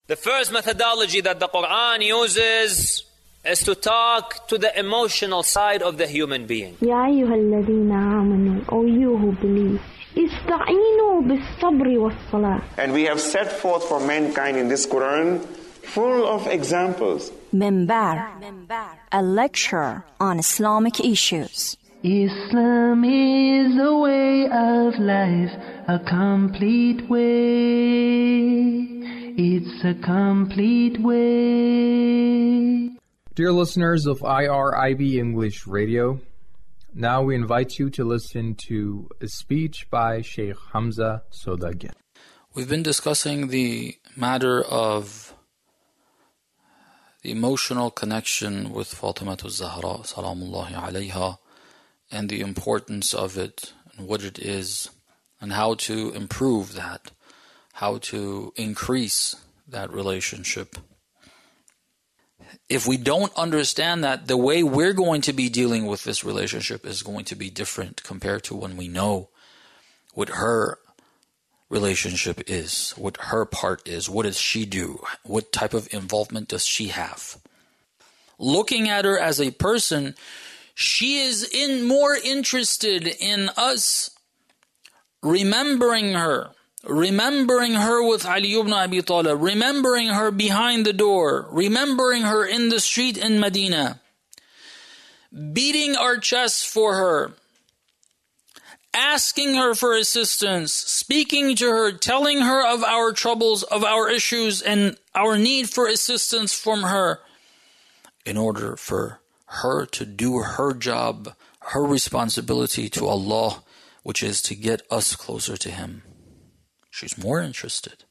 The first methodology that the Quran uses is to talk to the emotional side of the human being. يا أيها الذين آمنوا, O you who believe, استعينوا بالصبر والصلاة. And we have set forth for mankind in this Quran full of examples. Minbar, a lecture on Islamic issues. Islam is a way of life, a complete way. It's a complete way. Dear listeners of IRIB English Radio, now we invite you to listen to a speech by Sheikh Hamza Sodagyan. We've been discussing the matter of the emotional connection with Fatimatul Zahra, salamullahi alayha, and the importance of it, and what it is, and how to improve that, how to increase that relationship. If we don't understand that, the way we're going to be dealing with this relationship is going to be different compared to when we know what her relationship is, what her part is, what does she do, what type of involvement does she have. Looking at her as a person, she is more interested in us remembering her with Ali ibn Abi Talib, remembering her behind the door, remembering her in the street in Medina, beating our chests for her, asking her for assistance, speaking to her, telling her of our troubles, of our issues, and our need for assistance from her, in order for her to do her job, her responsibility to Allah, which is to get us closer to Him. She's more interested.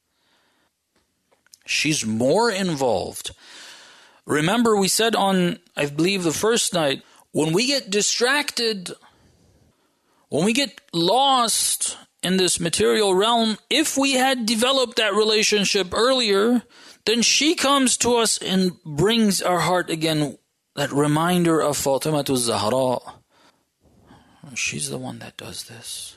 She's more involved. Remember, we said on, I believe, the first night, when we get distracted, when we get lost in this material realm, if we had developed that relationship earlier, then she comes to us and brings our heart again, that reminder of Fatimatul Zahra. She's the one that does this.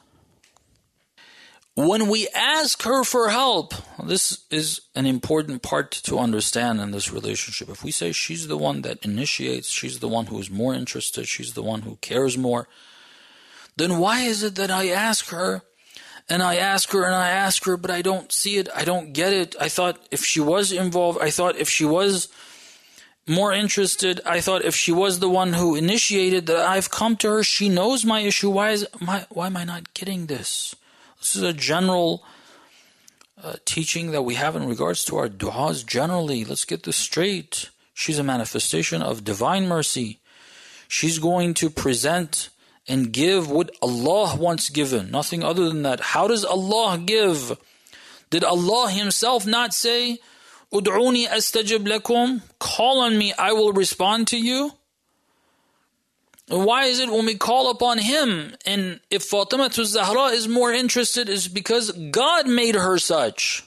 When we ask her for help, this is an important part to understand in this relationship. If we say she's the one that initiates, she's the one who is more interested, she's the one who cares more, then why is it that I ask her, and I ask her, and I ask her, but I don't see it, I don't get it? I thought if she was involved, I thought if she was more interested, I thought if she was the one who initiated, that I've come to her, she knows my issue, why am I not getting this? This is a general teaching that we have in regards to our du'as generally. Let's get this straight. She's a manifestation of divine mercy. She's going to present and give what Allah wants given, nothing other than that. How does Allah give? Did Allah Himself not say, Ud'uni astajib lakum, call on me, I will respond to you? And why is it when we call upon Him, and if Fatimatul Zahra is more interested, is because God made her such.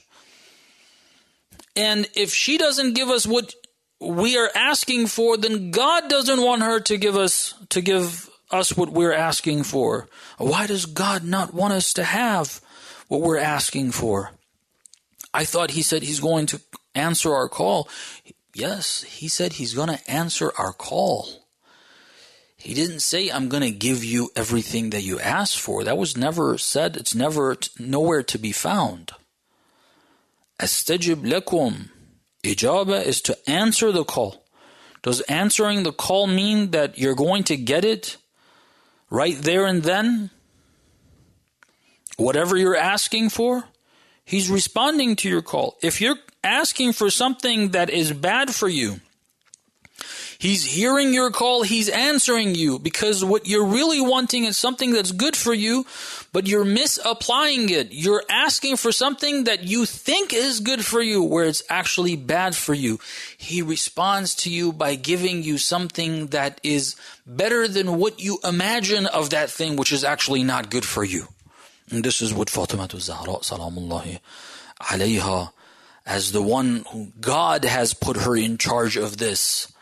And if she doesn't give us what we are asking for, then God doesn't want her to give us what we're asking for. Why does God not want us to have what we're asking for? I thought He said He's going to answer our call. Yes, He said He's going to answer our call. He didn't say, I'm going to give you everything that you asked for. That was never said. It's nowhere to be found. Astajib lakum. Ijaba is to answer the call. Does answering the call mean that you're going to get it right there and then? Whatever you're asking for, He's responding to your call. If you're asking for something that is bad for you, He's hearing your call, He's answering you, because what you're really wanting is something that's good for you, but you're misapplying it. You're asking for something that you think is good for you, where it's actually bad for you. He responds to you by giving you something that is better than what you imagine of that thing, which is actually not good for you. And this is what Fatimatul Zahra, salamullahi alayha, as the one who God has put her in charge of this.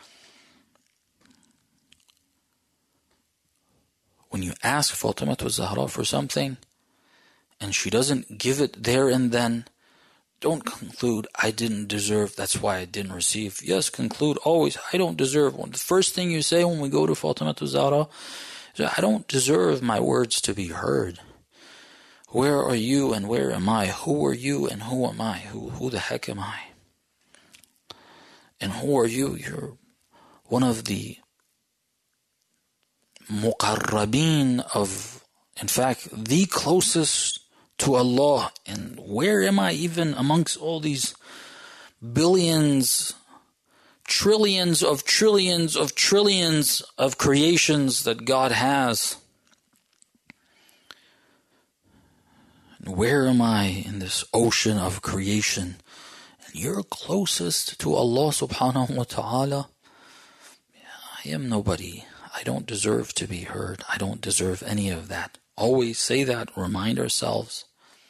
When you ask Fatimatul Zahra for something and she doesn't give it there and then, Don't conclude, I didn't deserve, that's why I didn't receive. Yes, conclude always, I don't deserve. The first thing you say when we go to Fatima Zahra is, I don't deserve my words to be heard. Where are you and where am I? Who are you and who am I? Who the heck am I? And who are you? You're one of the muqarrabeen of, in fact, the closest to Allah. And where am I even amongst all these billions, trillions of trillions of trillions of creations that God has? And where am I in this ocean of creation? And you're closest to Allah subhanahu wa ta'ala. I am nobody. I don't deserve to be heard. I don't deserve any of that. Always say that, remind ourselves.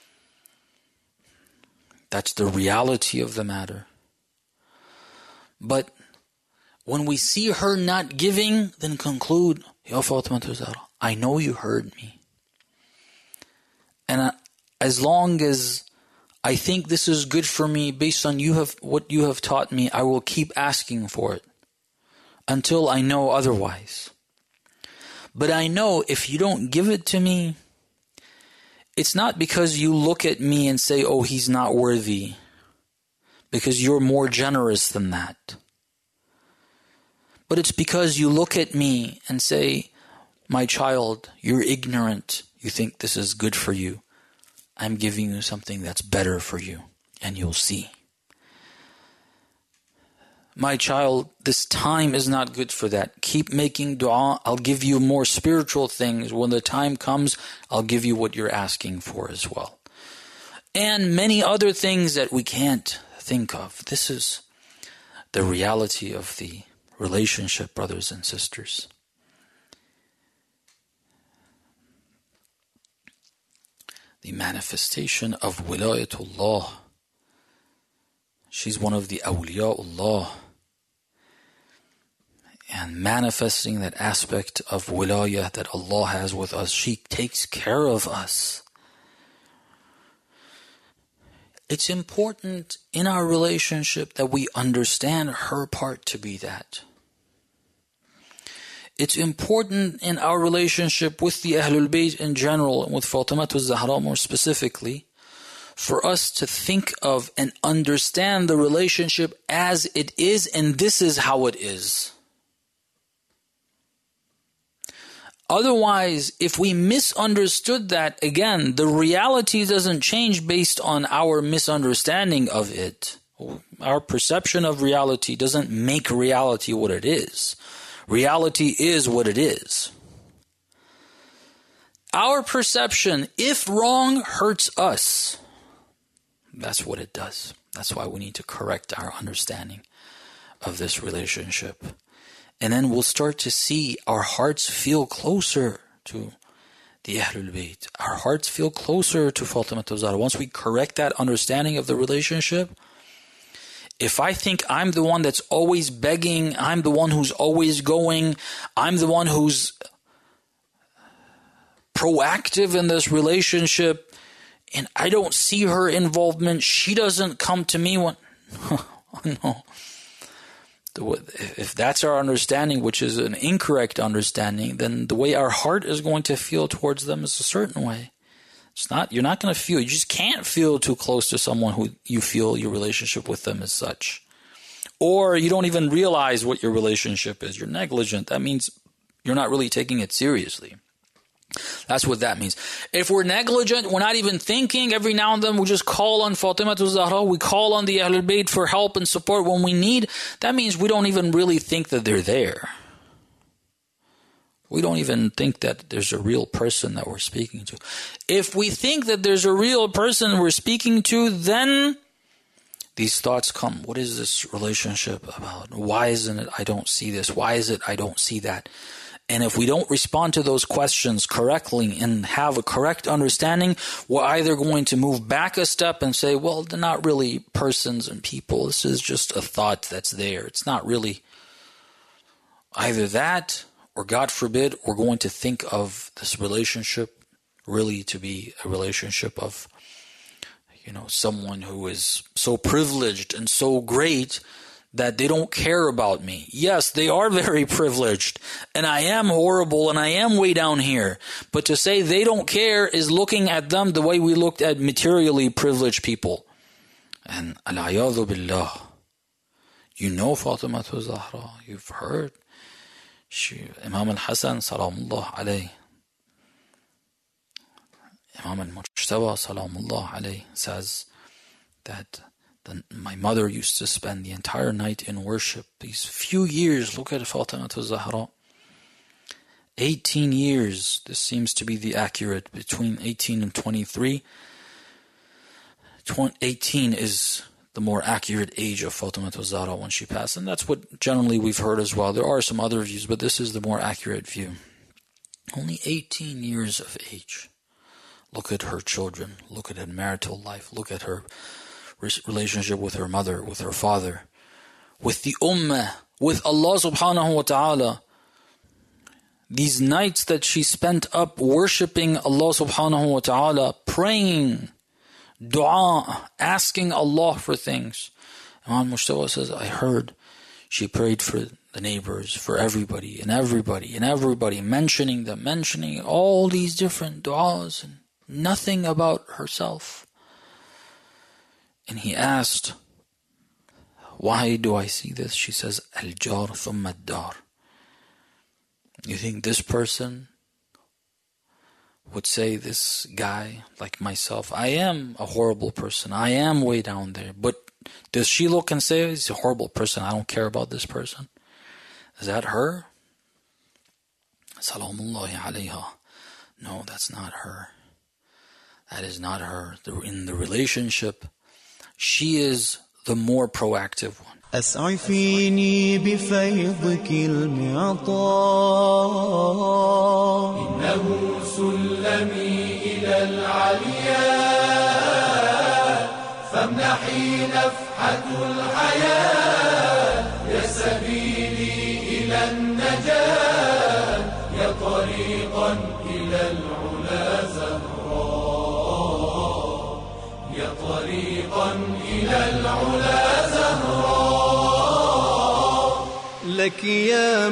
That's the reality of the matter. But when we see her not giving, then conclude, Ya Fatima Zahra, I know you heard me. And as long as I think this is good for me based on what you have taught me, I will keep asking for it until I know otherwise. But I know if you don't give it to me, it's not because you look at me and say, oh, he's not worthy, because you're more generous than that. But it's because you look at me and say, my child, you're ignorant. You think this is good for you. I'm giving you something that's better for you, and you'll see. My child, this time is not good for that. Keep making dua. I'll give you more spiritual things. When the time comes, I'll give you what you're asking for as well. And many other things that we can't think of. This is the reality of the relationship, brothers and sisters. The manifestation of wilayatullah. She's one of the awliyaullah. And manifesting that aspect of wilayah that Allah has with us, she takes care of us. It's important in our relationship that we understand her part to be that. It's important in our relationship with the Ahlul Bayt in general, and with Fatima Zahra more specifically, for us to think of and understand the relationship as it is, and this is how it is. Otherwise, if we misunderstood that, again, the reality doesn't change based on our misunderstanding of it. Our perception of reality doesn't make reality what it is. Reality is what it is. Our perception, if wrong, hurts us. That's what it does. That's why we need to correct our understanding of this relationship. And then we'll start to see our hearts feel closer to the Ahlul Bayt. Our hearts feel closer to Fatima Zahra. Once we correct that understanding of the relationship, if I think I'm the one that's always begging, I'm the one who's always going, I'm the one who's proactive in this relationship, and I don't see her involvement, she doesn't come to me when... No. If that's our understanding, which is an incorrect understanding, then the way our heart is going to feel towards them is a certain way. You're not going to feel, you just can't feel too close to someone who you feel your relationship with them is such. Or you don't even realize what your relationship is. You're negligent. That means you're not really taking it seriously. That's what that means. If we're negligent, we're not even thinking, every now and then we just call on Fatima Zahra, we call on the Ahlul Bayt for help and support when we need, that means we don't even really think that they're there. We don't even think that there's a real person that we're speaking to. If we think that there's a real person we're speaking to, then these thoughts come. What is this relationship about? Why isn't it I don't see this? Why is it I don't see that? And if we don't respond to those questions correctly and have a correct understanding, we're either going to move back a step and say, well, they're not really persons and people. This is just a thought that's there. It's not really either that, or God forbid, we're going to think of this relationship really to be a relationship of, someone who is so privileged and so great that they don't care about me. Yes, they are very privileged, and I am horrible, and I am way down here. But to say they don't care is looking at them the way we looked at materially privileged people. And al-ayadhu billah. Fatima Zahra, you've heard. Imam al-Hasan, salamullah alayh. Imam al-Mujtaba, salamullah alayh, says that my mother used to spend the entire night in worship. These few years, look at Fatima Zahra. 18 years, this seems to be the accurate, between 18 and 23. 18 is the more accurate age of Fatima Zahra when she passed, and that's what generally we've heard as well. There are some other views, but this is the more accurate view. Only 18 years of age. Look at her children, look at her marital life, look at her relationship with her mother, with her father, with the ummah, with Allah subhanahu wa ta'ala. These nights that she spent up worshipping Allah subhanahu wa ta'ala, praying, dua, asking Allah for things. Imam Mujtaba says, I heard she prayed for the neighbors, for everybody, mentioning them, mentioning all these different du'as, and nothing about herself. And he asked, why do I see this? She says, Al-jar thumma ad-dar. You think this person would say, this guy like myself, I am a horrible person, I am way down there, but does she look and say, he's a horrible person, I don't care about this person? Is that her? Salamullahi alayha. No, that's not her. That is not her. In the relationship, she is the more proactive one. أسعفيني بفيضك المعطاء إنه سلمي إلى العلياء فامنحي نفحة الحياة يا سبيلي إلى النجاة يا طريقا إلى العلا زهراء يا طريقا إلى العلا زهراء لك يا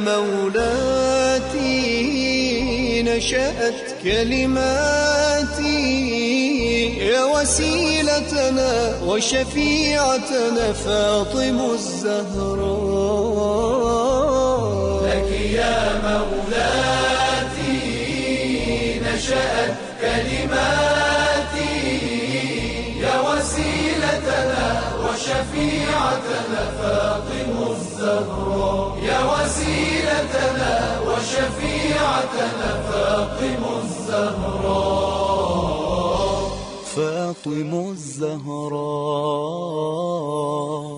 مولاتي نشأت كلماتي يا وسيلتنا وشفيعتنا فاطم الزهراء لك يا مولاتي نشأت كلماتي يا وسيلتنا وشفيعتنا فاطم الزهراء يا وسيلتنا وشفيعتنا فاطم الزهراء فاطم الزهراء